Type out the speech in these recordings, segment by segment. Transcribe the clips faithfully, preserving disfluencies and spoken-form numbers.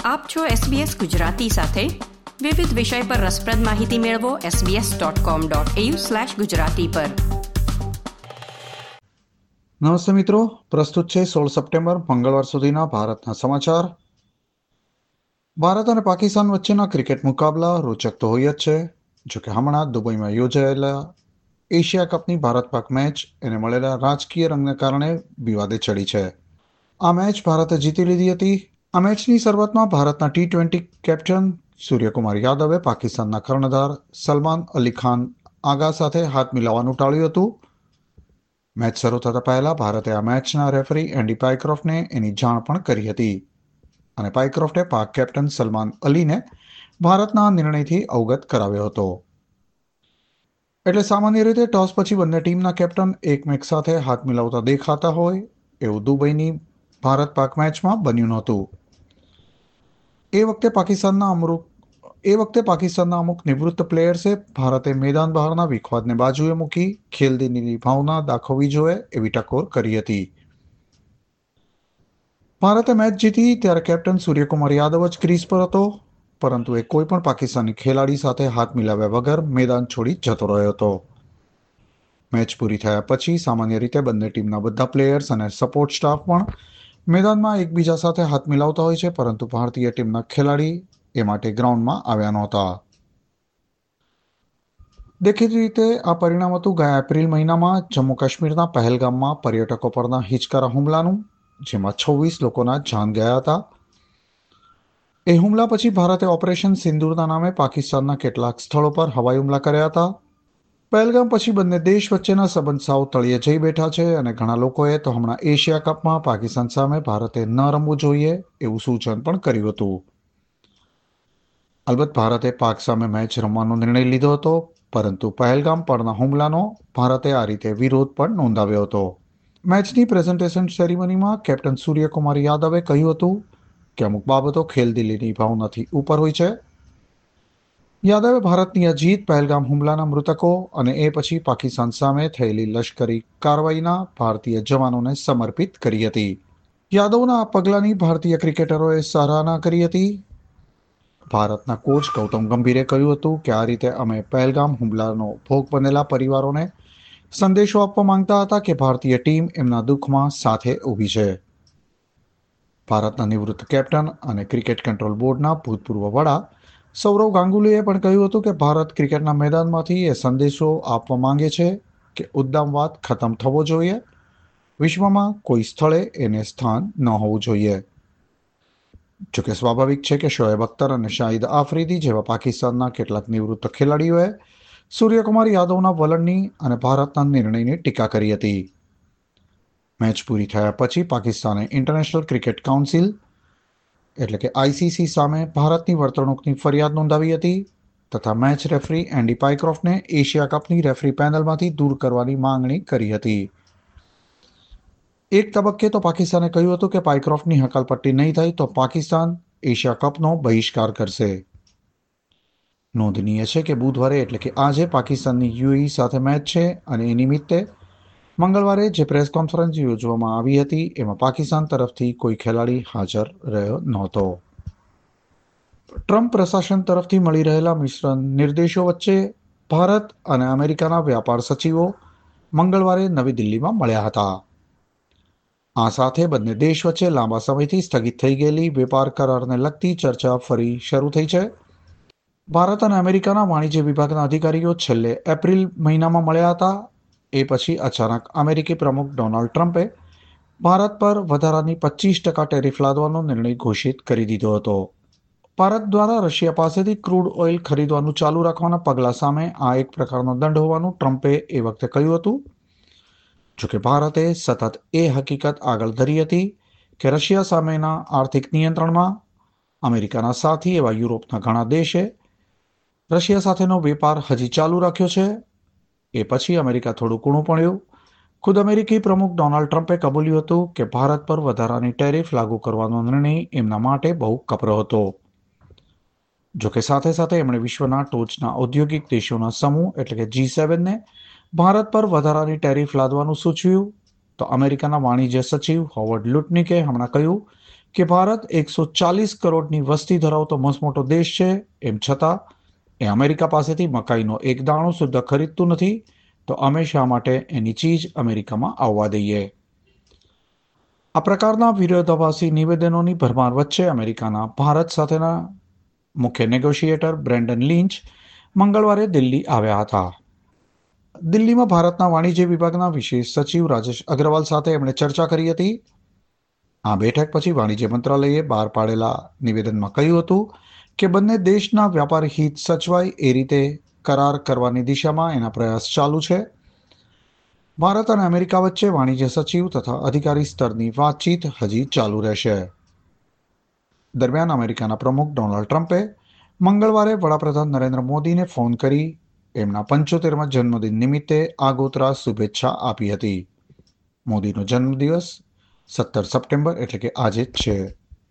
આપ છો એસબીએસ ગુજરાતી સાથે. વિવિધ વિષય પર રસપ્રદ માહિતી મેળવો SBS dot com dot AU slash Gujarati પર. નમસ્તે મિત્રો, પ્રસ્તુત છે સોળ સપ્ટેમ્બર મંગળવાર સુધીના ભારતના સમાચાર. ભારત અને પાકિસ્તાન વચ્ચેના ક્રિકેટ મુકાબલા રોચક તો હોય જ છે. જોકે હમણાં દુબઈમાં યોજાયેલા એશિયા કપની ભારત પાક મેચ એને મળેલા રાજકીય રંગને કારણે વિવાદે ચડી છે. આ મેચ ભારતે જીતી લીધી હતી. આ મેચની શરૂઆતમાં ભારતના ટી ટ્વેન્ટી કેપ્ટન સૂર્યકુમાર યાદવે પાકિસ્તાનના કર્ણધાર સલમાન અલી ખાન આગા સાથે હાથ મિલાવવાનું ટાળ્યું હતું. મેચ શરૂ થતાં પહેલા ભારતે આ મેચના રેફરી એન્ડી પાયક્રોફ્ટને એની જાણ પણ કરી હતી અને પાયક્રોફ્ટે પાક કેપ્ટન સલમાન અલીને ભારતના નિર્ણયથી અવગત કરાવ્યો હતો. એટલે સામાન્ય રીતે ટોસ પછી બંને ટીમના કેપ્ટન એકમેક સાથે હાથ મિલાવતા દેખાતા હોય એવું દુબઈની ભારત પાક મેચમાં બન્યું નહોતું. એ વખતે પાકિસ્તાનના અમુક એ વખતે પાકિસ્તાનના અમુક નિવૃત્ત પ્લેયર્સે ભારતે મેદાન બહારના વિખવાદને બાજુએ મૂકી ખેલદિલીની ભાવના દાખવવી જોઈએ એવી ટકોર કરી હતી. ભારતે મેચ જીતી ત્યારે કેપ્ટન સૂર્યકુમાર યાદવ જ ક્રીઝ પર હતો, પરંતુ એ કોઈ પણ પાકિસ્તાની ખેલાડી સાથે હાથ મિલાવ્યા વગર મેદાન છોડી જતો રહ્યો હતો. મેચ પૂરી થયા પછી સામાન્ય રીતે બંને ટીમના બધા પ્લેયર્સ અને સપોર્ટ સ્ટાફ પણ મેદાનમાં એકબીજા સાથે હાથ મિલાવતા હોય છે, પરંતુ ભારતીય ટીમના ખેલાડી એ માટે ગ્રાઉન્ડમાં આવ્યા નહોતા. દેખીતી રીતે આ પરિણામ હતું ગયા એપ્રિલ મહિનામાં જમ્મુ કાશ્મીરના પહેલગામમાં પર્યટકો પરના હિચકારા હુમલાનું, જેમાં છવ્વીસ લોકોના જાન ગયા હતા. એ હુમલા પછી ભારતે ઓપરેશન સિંદૂરના નામે પાકિસ્તાનના કેટલાક સ્થળો પર હવાઈ હુમલા કર્યા હતા. પહેલગામ પછી બંને દેશ વચ્ચેના સંબંધ સાવ તળિયે જઈ બેઠા છે અને ઘણા લોકોએ તો હમણાં એશિયા કપમાં પાકિસ્તાન સામે ભારતે ન રમવું જોઈએ એવું સૂચન પણ કર્યું હતું. અલબત્ત ભારતે પાક સામે મેચ રમવાનો નિર્ણય લીધો હતો, પરંતુ પહેલગામ પરના હુમલાનો ભારતે આ રીતે વિરોધ પણ નોંધાવ્યો હતો. મેચની પ્રેઝન્ટેશન સેરેમનીમાં કેપ્ટન સૂર્યકુમાર યાદવે કહ્યું હતું કે અમુક બાબતો ખેલદિલીની ભાવનાથી ઉપર હોય છે. યાદવે ભારતની આ જીત પહેલગામ હુમલાના મૃતકો અને એ પછી પાકિસ્તાન સામે થયેલી લશ્કરી કાર્યવાહીના ભારતીય જવાનોને સમર્પિત કરી હતી. યાદવના આ પગલાંની ભારતીય ક્રિકેટરોએ સરાહના કરી હતી. ભારતના કોચ ગૌતમ ગંભીરે કહ્યું હતું કે આ રીતે અમે પહેલગામ હુમલાનો ભોગ બનેલા પરિવારોને સંદેશો આપવા માંગતા હતા કે ભારતીય ટીમ એમના દુઃખમાં સાથે ઊભી છે. ભારતના નિવૃત્ત કેપ્ટન અને ક્રિકેટ કંટ્રોલ બોર્ડના ભૂતપૂર્વ વડા સૌરવ ગાંગુલીએ પણ કહ્યું હતું કે ભારત ક્રિકેટના મેદાનમાંથી એ સંદેશો આપવા માંગે છે કે ઉદ્દામવાદ ખતમ થવો જોઈએ. વિશ્વમાં કોઈ સ્થળે એને સ્થાન ન હોવું જોઈએ. જોકે સ્વાભાવિક છે કે શોએબ અખ્તર અને શાહિદ આફ્રિદી જેવા પાકિસ્તાનના કેટલાક નિવૃત્ત ખેલાડીઓએ સૂર્યકુમાર યાદવના વલણની અને ભારતના નિર્ણયની ટીકા કરી હતી. મેચ પૂરી થયા પછી પાકિસ્તાને ઇન્ટરનેશનલ ક્રિકેટ કાઉન્સિલ એટલે કે આઈસીસી સામે ભારતની વર્તણૂકની ફરિયાદ નોંધાવી હતી તથા મેચ રેફરી એન્ડી પાયક્રોફ્ટને એશિયા કપની રેફરી પેનલમાંથી દૂર કરવાની માંગણી કરી હતી. એક તબક્કે તો પાકિસ્તાને કહ્યું હતું કે પાયક્રોફ્ટની હકાલપટ્ટી નહીં થાય તો પાકિસ્તાન એશિયા કપનો બહિષ્કાર કરશે. નોંધનીય છે કે બુધવારે એટલે કે આજે પાકિસ્તાનની યુએઈ સાથે મેચ છે અને એ નિમિત્તે મંગળવારે જે પ્રેસ કોન્ફરન્સ યોજવામાં આવી હતી એમાં પાકિસ્તાન તરફથી કોઈ ખેલાડી હાજર રહ્યો નહોતો. ટ્રમ્પ પ્રશાસન તરફથી મળી રહેલા મિશ્ર નિર્દેશો વચ્ચે ભારત અને અમેરિકાના વ્યાપાર સચિવો મંગળવારે નવી દિલ્હીમાં મળ્યા હતા. આ સાથે બંને દેશ વચ્ચે લાંબા સમયથી સ્થગિત થઈ ગયેલી વેપાર કરારને લગતી ચર્ચા ફરી શરૂ થઈ છે. ભારત અને અમેરિકાના વાણિજ્ય વિભાગના અધિકારીઓ છેલ્લે એપ્રિલ મહિનામાં મળ્યા હતા. એ પછી અચાનક અમેરિકી પ્રમુખ ડોનાલ્ડ ટ્રમ્પે ભારત પર વધારાની પચીસ ટકા ટેરિફ લાદવાનો નિર્ણય ઘોષિત કરી દીધો હતો. ભારત દ્વારા રશિયા પાસેથી ક્રૂડ ઓઇલ ખરીદવાનું ચાલુ રાખવાના પગલાં સામે આ એક પ્રકારનો દંડ હોવાનું ટ્રમ્પે એ વખતે કહ્યું હતું. જોકે ભારતે સતત એ હકીકત આગળ ધરી હતી કે રશિયા સામેના આર્થિક નિયંત્રણમાં અમેરિકાના સાથી એવા યુરોપના ઘણા દેશે રશિયા સાથેનો વેપાર હજી ચાલુ રાખ્યો છે. એ પછી અમેરિકા થોડું કૂણું પડ્યું. ખુદ અમેરિકી પ્રમુખ ડોનાલ્ડ ટ્રમ્પે કબૂલ્યું હતું કે ભારત પર વધારાની ટેરિફ લાગુ કરવાનો નિર્ણય એમના માટે બહુ કપરો હતો. જોકે સાથે સાથે એમણે વિશ્વના ટોચના ઔદ્યોગિક દેશોના સમૂહ એટલે કે જી સેવનને ભારત પર વધારાની ટેરિફ લાદવાનું સૂચવ્યું. તો અમેરિકાના વાણિજ્ય સચિવ હોવર્ડ લુટનિકે હમણાં કહ્યું કે ભારત એકસો ચાલીસ કરોડની વસ્તી ધરાવતો મસમોટો દેશ છે, એમ છતાં એ અમેરિકા પાસેથી મકાઈનો એક દાણો સુદ્ધા ખરીદતું નથી, તો અમે શા માટે એની ચીજ અમેરિકામાં આવવા દઈએ? આ પ્રકારના વિરોધાભાસી નિવેદનોની ભરમાર વચ્ચે અમેરિકાના ભારત સાથેના મુખ્ય નેગોશિએટર બ્રેન્ડન લિંચ મંગળવારે દિલ્હી આવ્યા હતા. દિલ્હીમાં ભારતના વાણિજ્ય વિભાગના વિશેષ સચિવ રાજેશ અગ્રવાલ સાથે એમણે ચર્ચા કરી હતી. આ બેઠક પછી વાણિજ્ય મંત્રાલયે બહાર પાડેલા નિવેદનમાં કહ્યું હતું કે બંને દેશના વ્યાપારી હિત સચવાય એ રીતે કરાર કરવાની દિશામાં એના પ્રયાસ ચાલુ છે. ભારત અને અમેરિકા વચ્ચે વાણિજ્ય સચિવ તથા અધિકારી સ્તરની વાતચીત હજી ચાલુ રહેશે. દરમિયાન અમેરિકાના પ્રમુખ ડોનાલ્ડ ટ્રમ્પે મંગળવારે વડાપ્રધાન નરેન્દ્ર મોદીને ફોન કરી એમના પંચોતેરમા જન્મદિન નિમિત્તે આગોતરા શુભેચ્છા આપી હતી. મોદીનો જન્મદિવસ સત્તર સપ્ટેમ્બર એટલે કે આજે જ છે.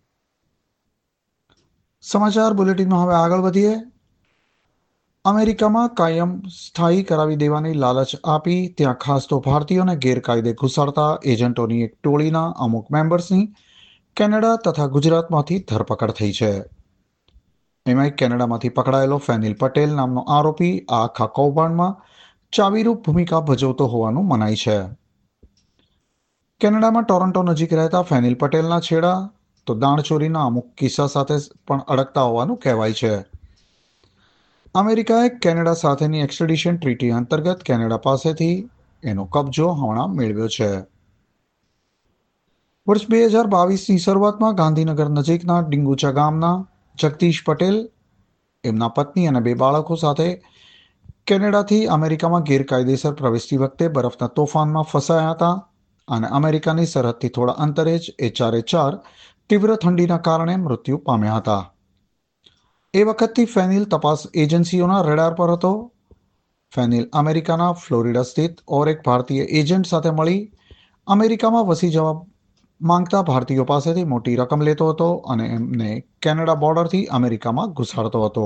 સમાચાર બુલેટિનમાં હવે આગળ વધીએ. અમેરિકામાં કાયમ સ્થાયી કરાવી દેવાની લાલચ આપી ત્યાં ખાસ તો ભારતીયોને ગેરકાયદે ઘુસાડતા એજન્ટોની એક ટોળીના અમુક મેમ્બર્સની કેનેડા તથા ગુજરાતમાંથી ધરપકડ થઈ છે. એમાં કેનેડામાંથી પકડાયેલો ફેનિલ પટેલ નામનો આરોપી આ આખા કૌભાંડમાં ચાવીરૂપ ભૂમિકા ભજવતો હોવાનું મનાય છે. કેનેડામાં ટોરન્ટો નજીક રહેતા ફેનિલ પટેલના છેડા તો દાણચોરીના અમુક કિસ્સા સાથે પણ અડકતા હોવાનું કહેવાય છે. અમેરિકાએ કેનેડા સાથેની એક્સ્ટ્રેડિશન ટ્રીટી અંતર્ગત કેનેડા પાસેથી એનો કબજો હમણાં મેળવ્યો છે. વર્ષ બે હજાર બાવીસની શરૂઆતમાં ગાંધીનગર નજીકના ડિંગુચા ગામના જગદીશ પટેલ એમના પત્ની અને બે બાળકો સાથે કેનેડાથી અમેરિકામાં ગેરકાયદેસર પ્રવેશતી વખતે બરફના તોફાનમાં ફસાયા હતા અને અમેરિકાની સરહદથી થોડા અંતરે જ એ ચારે ચાર તીવ્ર ઠંડીના કારણે મૃત્યુ પામ્યા હતા. એ વખતથી ફેનિલ તપાસ એજન્સીઓના રડાર પર હતો. ફેનિલ અમેરિકાના ફ્લોરિડા સ્થિત ઓર એક ભારતીય એજન્ટ સાથે મળી અમેરિકામાં વસી જવા માંગતા ભારતીયો પાસેથી મોટી રકમ લેતો હતો અને એમને કેનેડા બોર્ડરથી અમેરિકામાં ઘુસાડતો હતો.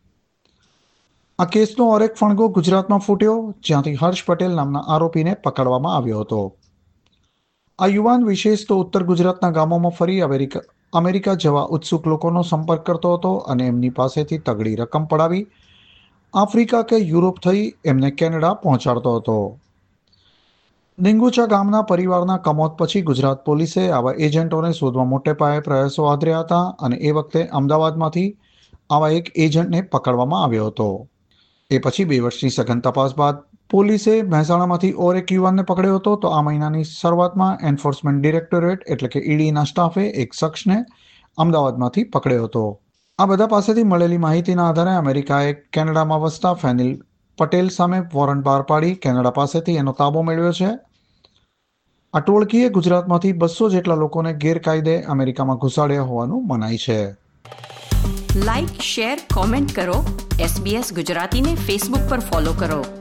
આ કેસનો ઓર એક ફણગો ગુજરાતમાં ફૂટ્યો, જ્યાંથી હર્ષ પટેલ નામના આરોપીને પકડવામાં આવ્યો હતો. આ યુવાન વિશેષ તો ઉત્તર ગુજરાતના ગામોમાં ફરી અમેરિકા અમેરિકા જવા ઉત્સુક લોકોનો સંપર્ક કરતો હતો અને એમની પાસેથી તગડી રકમ પડાવી આફ્રિકા કે યુરોપ થઈ એમને કેનેડા પહોંચાડતો હતો. ડિંગુચા ગામના પરિવારના કમોત પછી ગુજરાત પોલીસે આવા એજન્ટોને શોધવા મોટે પાયે પ્રયાસો આદર્યા હતા અને એ વખતે અમદાવાદમાંથી આવા એક એજન્ટને પકડવામાં આવ્યો હતો. એ પછી બે વર્ષની સઘન તપાસ બાદ પોલીસે મહેસાણામાંથી ઓર એક યુવાનને પકડ્યો હતો. તો આ મહિનાની શરૂઆતમાં એન્ફોર્સમેન્ટ ડિરેક્ટોરેટ એટલે કે ઈડીના સ્ટાફે એક શખ્સને અમદાવાદમાંથી પકડ્યો હતો. આ બધા પાસેથી મળેલી માહિતીના આધારે અમેરિકાએ કેનેડામાં વસતા ફેનિલ પટેલ સામે વોરંટ બહાર પાડી કેનેડા પાસેથી એનો તાબો મેળવ્યો છે. આ ટોળકીએ ગુજરાતમાંથી બસો જેટલા લોકોને ગેરકાયદે અમેરિકામાં ઘુસાડ્યા હોવાનું મનાય છે. લાઇક, શેર, કોમેન્ટ કરો. એસબીએસ ગુજરાતીને ફેસબુક પર ફોલો કરો.